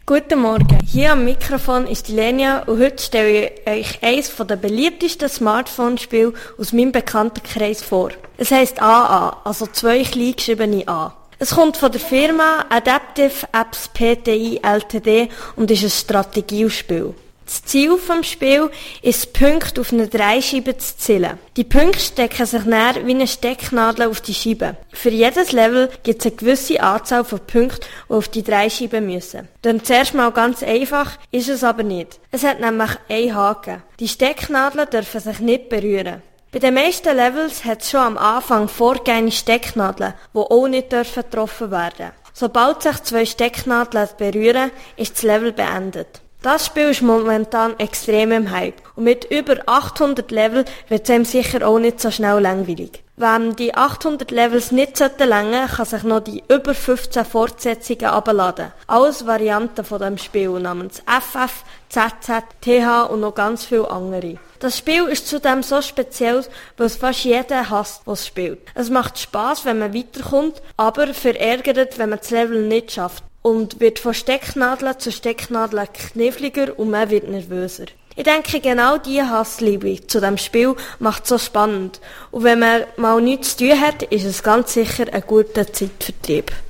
Guten Morgen, hier am Mikrofon ist die Lenia und heute stelle ich euch eines der beliebtesten Smartphone-Spiele aus meinem Bekanntenkreis vor. Es heisst AA, also 2 klein geschriebene A. Es kommt von der Firma Adaptive Apps Pty Ltd. Und ist ein Strategiespiel. Das Ziel des Spiels ist, Punkte auf eine Dreischeibe zu zielen. Die Punkte stecken sich näher wie eine Stecknadel auf die Scheibe. Für jedes Level gibt es eine gewisse Anzahl von Punkten, die auf die Dreischeibe müssen. Dann zuerst mal ganz einfach, ist es aber nicht. Es hat nämlich einen Haken. Die Stecknadeln dürfen sich nicht berühren. Bei den meisten Levels hat es schon am Anfang vorgegebene Stecknadeln, die auch nicht getroffen werden dürfen. Sobald sich 2 Stecknadeln berühren, ist das Level beendet. Das Spiel ist momentan extrem im Hype. Und mit über 800 Level wird es einem sicher auch nicht so schnell langweilig. Wenn die 800 Levels nicht reichen, kann sich noch die über 15 Fortsetzungen herunterladen. Alles Varianten von dem Spiel namens FF, ZZ, TH und noch ganz viele andere. Das Spiel ist zudem so speziell, weil es fast jeder hasst, der es spielt. Es macht Spass, wenn man weiterkommt, aber verärgert, wenn man das Level nicht schafft. Und wird von Stecknadeln zu Stecknadeln kniffliger und man wird nervöser. Ich denke, genau diese Hassliebe zu dem Spiel macht es so spannend. Und wenn man mal nichts zu tun hat, ist es ganz sicher ein guter Zeitvertreib.